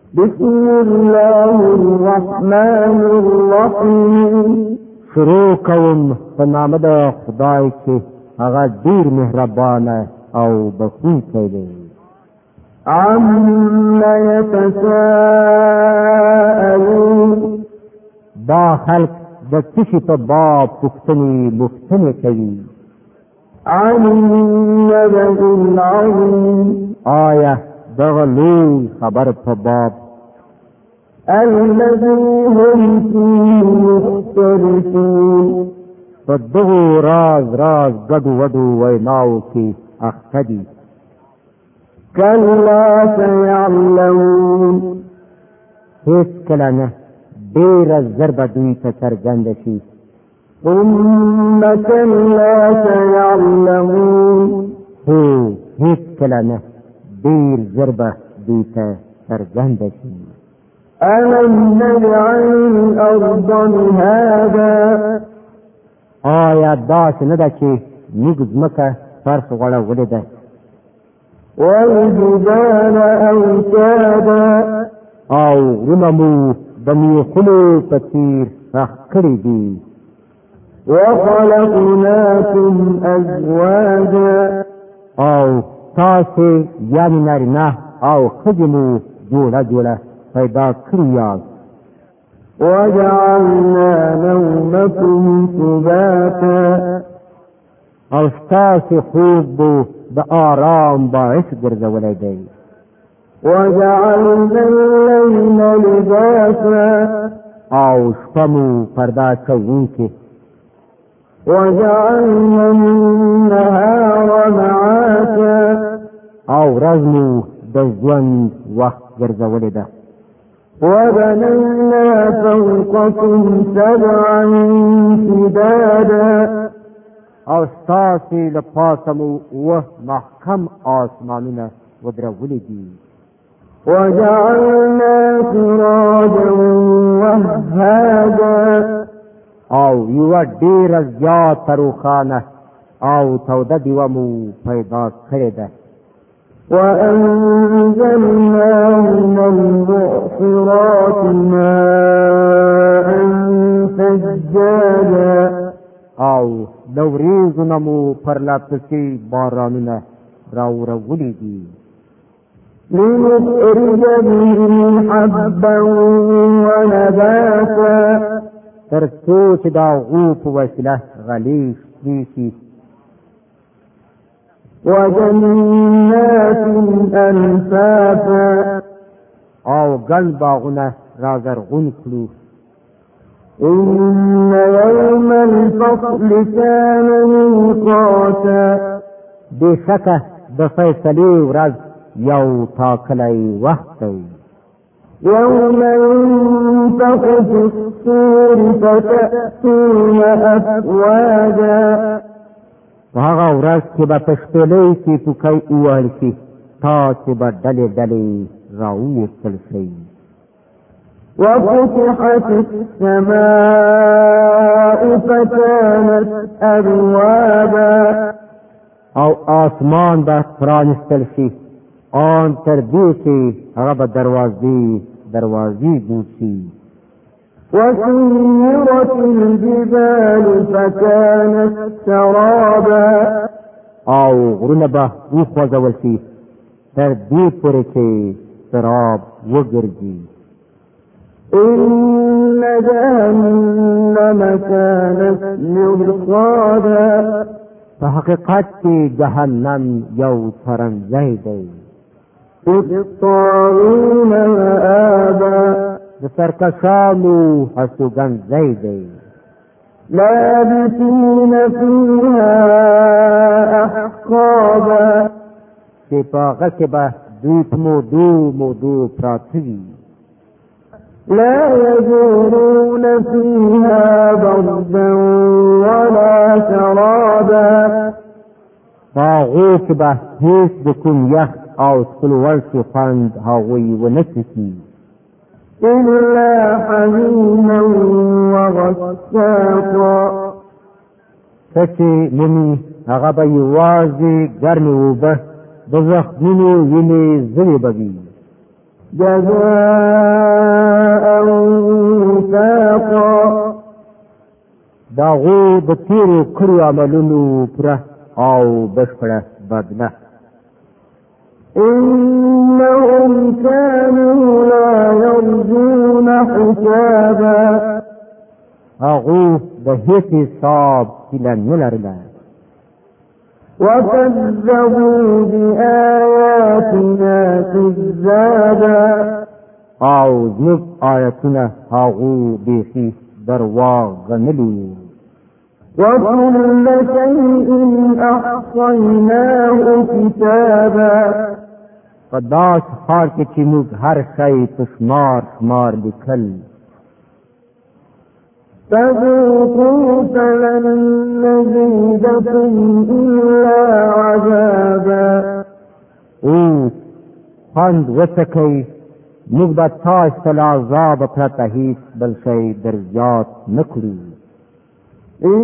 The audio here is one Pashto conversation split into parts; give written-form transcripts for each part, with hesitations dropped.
بسم الله الرحمن الرحیم شروع کوم په نام د خدای چې هغه ډیر مهربان او بخښونکی دی. عما يتساءلون دا خلق د څه په باب پوښتنې کوي. عن النبأ العظیم آیا دغه لوی خبر په باب الذي هم فيه مختلفون په دغه راز ګډو وډو ویناو کې اخته دي. كلا سيعلمون هیڅ کله نه ډېره ژر به دوی ته څرګنده شي. ثم كلا سيعلمون هو هیڅ کله نه ډېر ژر به دوی ته څرګنده شي. ألم نجعل الأرض مهادا آیا داسې نه ده چې موږ ځمکه فرش غوړولې ده والجبال أوتادا او غرونه مو د میخونو په څېر راښ کړي دي. وخلقناكم أزواجا او تاسې یعنې نارینه او ښځې مو جوړه پیدا کړي یاست. وجعلنا نومكم سباتا او ستاسې خوب مو د آرام باعث ګرځولی دی. وجعلنا الليل لباسا او شپه مو پرده کوونکې. وجعلنا النهار معاشا او ورځ مو د ژوند وخت ګرځولی ده. وبنينا فوقكم سبعا شدادا او ستاسې له پاسه مو محکم آسمانونه ودرولي دي. وجعلنا سراجا وهاجا او یوه ډېره زیاته روښانه او توده ډیوه مو پیدا کړې ده. وأنزلنا من المعصرات ماء ثجاجا او د وریځو نه مو پرلپسې بارانونه راورولي دي. لنخرج به حبا ونباتا تر څو چې د هغو په وسیله غلې شنې شي. وجنات ألفافا او ګڼ باغونه رازرغون کړو. إن يوم الفصل كان ميقاتا بېشکه د فیصلې ورځ یو ټاکلی وخت دی. يوم ينفخ في الصور فتأتون أفواجا په هغه ورځ کې به په شپېلۍ کې پوکی ووهل شي، تاسې به ډلې راوویستل شئ. وفتحت السماء فكانت أبوابا او آسمان به پرانستل شي، آن تر دې چې هغه به دروازې بوسي. وسيرت الجبال فكانت سرابا او غرونه به وخوځول شي تر دې پورې چې سراب وګرځي. إن جهنم كانت مرصادا په حقیقت کې جهنم یو څرنځی دی. للطاغين مآبا د سرکشانو هستوګنځی دی. لابثين فيها أحقابا چې په هغه کې به دوی په مودو پراته وي. لا يجورون فيها بردا ولا شرابا په هغو کې به هېڅ د کوم یخ او څښلو وړ خوند هغوی ونه څښي. إلا حميما وغساقا څه چې مومي هغه به یوازې ګرمې اوبه د زخمونو وینې ځلې به وي. جزاء وفاقا داغو د تیرو کړو عملونو پوره او بشپړه بدله. إنهم كانوا لا يرجون حسابا هغو د هیڅ حساب هیله نه لرله وكذبوا بآياتنا كذابا او زموږ آیتونه هغو بیخي درواغ ګڼلي. وكل شيء أحصيناه كتابا په داسې حال کې چې موږ هر شی په شمار لیکل. فذوقوا فلن نزيدكم إلا عذابا اوس خوند وڅکئ موږ به تاسو ته له عذابه پرته هېڅ بل شی در زیات نه کړو. إن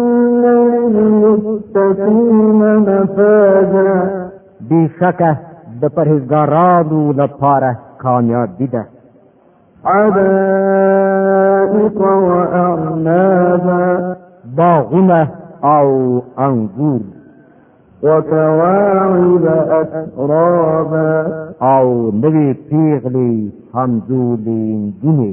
للمتقين مفازا بېشکه د پرهېزګارانو لپاره کامیابي ده. حدائق وأعنابا باغونه او انګور وكواعب أترابا او نوې پیغلې همزولې نجونې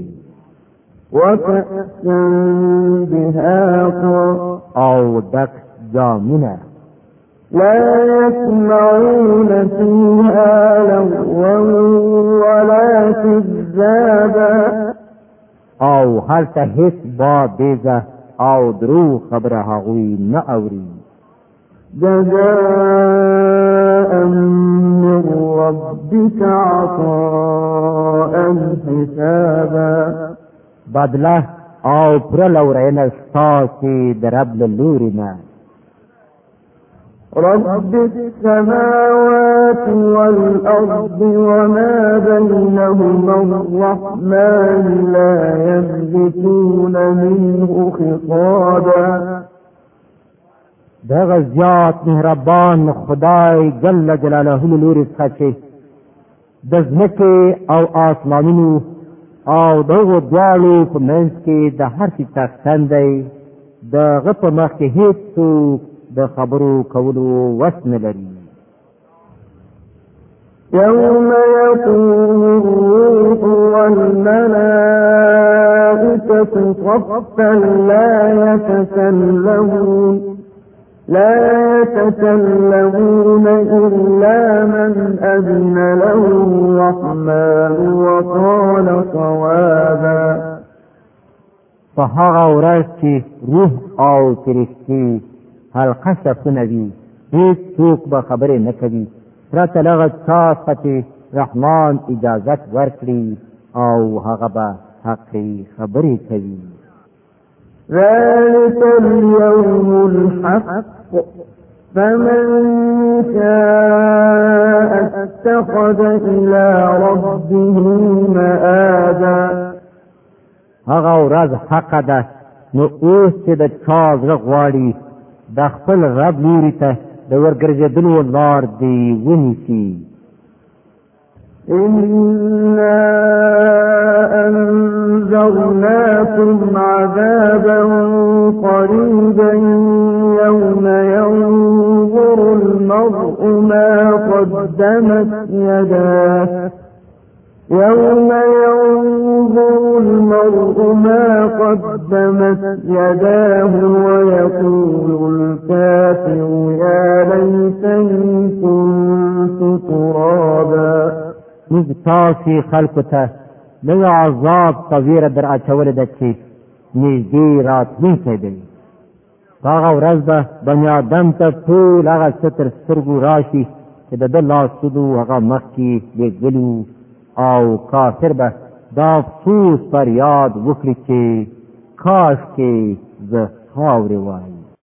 وكأسا دهاقا او ډک جامونه. لا يسمعون فيها لغوا ولا كذابا او هلته هیڅ بابیزه او درو خبره هغوی نه اوري. جزاء من ربك عطاء حسابا بدله او پوره لورینه ستاسې د رب له لورې نه. رب السماوات والأرض وما بينهما الرحمن لا يملكون منه خطابا دغه زیات مهربان خدای جل جلاله له لورې څخه چې د ځمکې او آسمانونو او دغو دواړو په منځ کې د هر څه څښتن دی. د هغه په مخ کې هېڅوک د خبرو کولو وس نه لري. يوم يقوم الروح والملائكة صفا لا يتكلمون إلا من أذن له الرحمن وقال صوابا په هغه ورځ چې روح او فرښتې حلقه صفونه وي هېڅوک به خبرې نه کوي پرته له هغه چا څخه چې رحمان اجازت ورکړي او هغه به حقې خبرې کوي. ذلك اليوم الحق فمن شاء اتخذ إلى ربه مآبا هغه ورځ حق ده نو اوس چې د چا زړه غواړي د خپل رب لوري ته د ورګرځېدلو لار دې ونیسي. إنا أنذرناكم عذابا قريبا يوم ينظر المرء ما قدمت يداه ويقول الكافر يا ليتني كنت ترابا موږ تاسې خلکو ته نوی عذاب ته ویره در اچولې ده چې نږدې راتلونکی دی. په هغه ورځ به بني ادم ته ټول هغه څه تر سترګو راشي چې د ده لاسونو هغه مخکې لېږلي او کافر به دا افسوس پر یاد وکړي چې کاش کې زه خاورې وای.